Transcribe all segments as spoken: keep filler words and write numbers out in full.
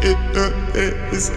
Это is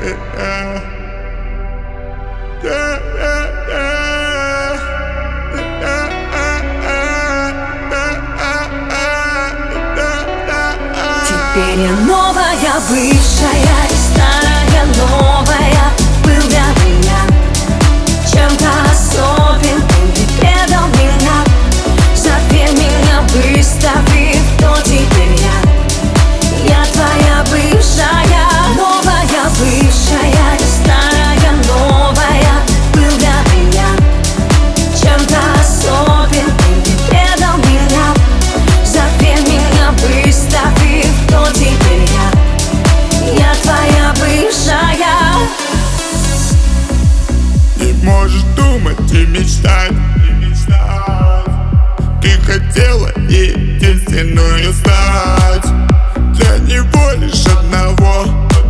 Теперь я новая, бывшая и старая новая. Был для меня чем-то особенным, ты предал меня, забей меня, выставив, кто теперь я. Я твоя бывшая, новая, бывшая и старая новая. Был для меня чем-то особенным, ты предал меня, забей меня, выставив, кто теперь я. Я твоя бывшая. Ты можешь думать и мечтать, ты хотела единственную стать для него лишь одного.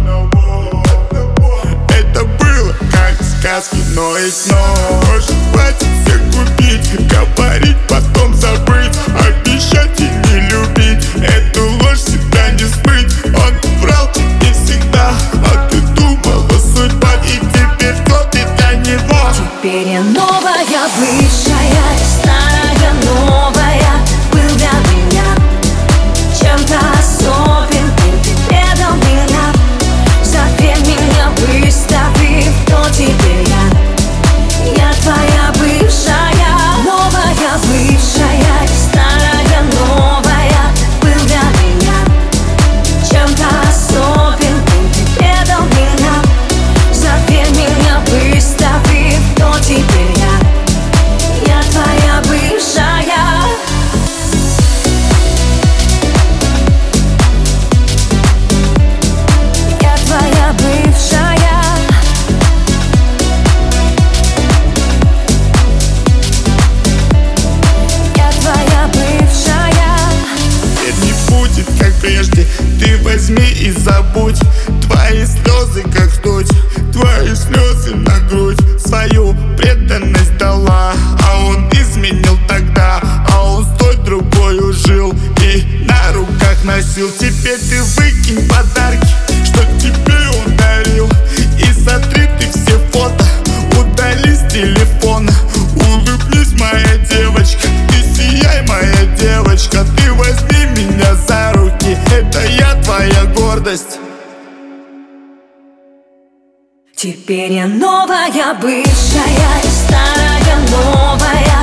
Это было как в сказке, но и снова. Может, хватит всех купить, говорить, потом забыть, обещать и не любить. Эту ложь себя не смыть. Он врал тебе всегда, а ты думала судьба, и теперь кто ты для него? Теперь я новая, бывшая и старая новая. Был для меня чем-то особенным, ты предал меня, забей меня, выставив, кто теперь я. Я твоя бывшая, новая, бывшая и старая новая. Был для меня чем-то особенным, ты предал меня, забей меня, выставив, кто теперь я. Я твоя бывшая. Я твоя бывшая. Я твоя бывшая. Теперь не будет как прежде, ты возьми и забудь. Твои слезы как ртуть, твои слезы на грудь. Свою преданность дала, а он изменил тогда, а он с той другой жил и на руках носил. Теперь ты выкинь подарки, что тебе он дарил, и сотри ты все фото, удали с телефона. Улыбнись, моя девочка, ты сияй, моя девочка. Ты возьми меня за руки, это я твоя гордость. Теперь я новая, бывшая и старая новая.